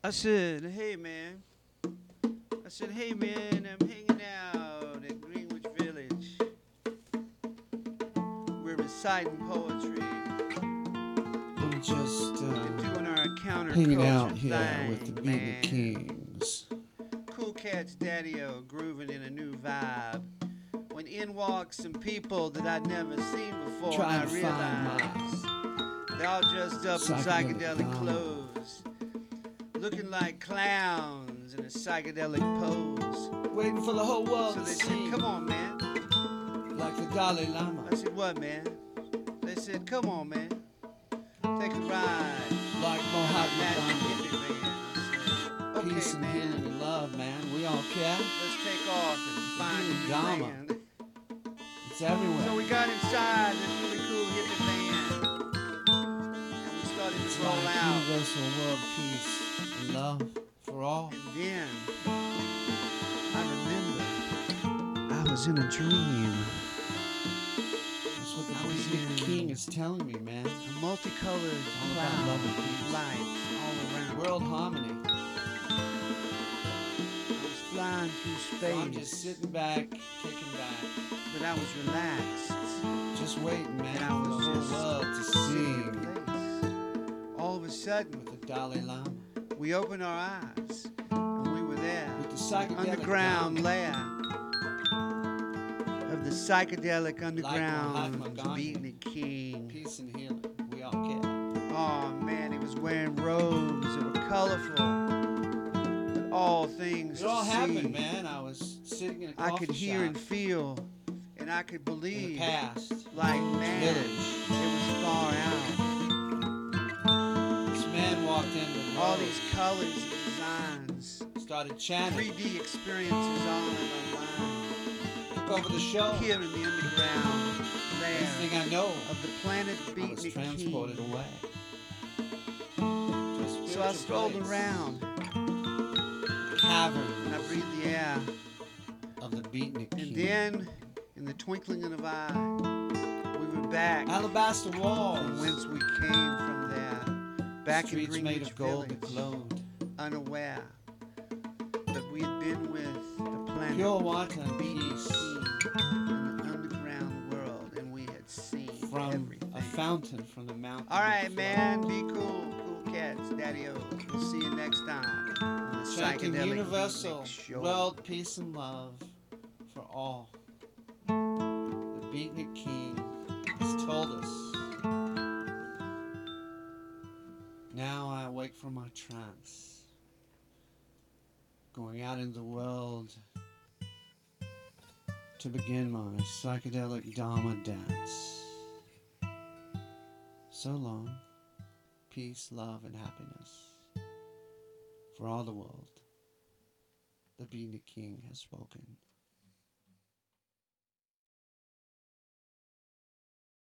I said, hey man. I said, hey man, I'm hanging out at Greenwich Village. We're reciting poetry I'm just and doing our hanging counterculture out here with the thing, Beatnik man. Kings. Cool Cats Daddy-O grooving in a new vibe. When in walk some people that I'd never seen before, and Trying I to find my realized they're all dressed up in psychedelic psychedelic Dharma. clothes, looking like clowns in a psychedelic pose. Waiting for the whole world So to they see. said, come on, man. Like the Dalai Lama. I said, what, man? They said, come on, man. Take a ride. Like I'm a Mahatma magic Gandhi. hippie man. I said, Peace okay, and healing man. and love, man. We all care. Let's take off and find a Healing new Dharma. land. It's everywhere. So we got inside this really cool hippie van. And we started It's to roll like out. universal world peace and love for all. And then I remember I was in a dream. That's what the I was Beatnik in King is telling me, man. a multicolored All about cloud love and of peace. lights all around. World harmony. I was flying through So I'm space. just sitting back, kicking back, But I was relaxed. just waiting, man, And I for the was whole just world to sitting in sing place. All of a sudden, with the Dalai Lama, we opened our eyes and we were there. with the The psychedelic underground Dharma. layer of the psychedelic Mahatma underground Gandhi. Beatnik King. Peace and healing. We all care. Oh man, he was wearing robes that were colorful. But all things It all to happened, see. man. I was sitting in a I coffee could hear shop and feel, and I could in the believe, past. like Greenwich man, Village. it was far out. This man walked in with All robes, these colors and designs, started chanting, 3D experiences all in my mind. took over the show. Here in the underground Next thing lair I know, of the planet I was Beatnik transported King. away. To a So I spiritual strolled place. around The cavern and I breathed the air. of the Beatnik And King. then, in the twinkling of an eye, we were back Alabaster walls. from whence we came from there. Back in Streets made Greenwich of gold that Village, glowed. unaware that we had been with the planet Pure water and Beatnik peace King in the underground world, and we had seen from everything. a fountain from the mountain. All right, that man, be cool, cool cats, Daddy-O. We'll see you next time on the flowed. Chanting Psychedelic universal Beatnik Show. world peace and love for all. The Beatnik King has told us. Now I awake from my trance, going out into the world to begin my psychedelic Dharma dance. So long, peace, love, and happiness for all the world. The Beatnik King has spoken.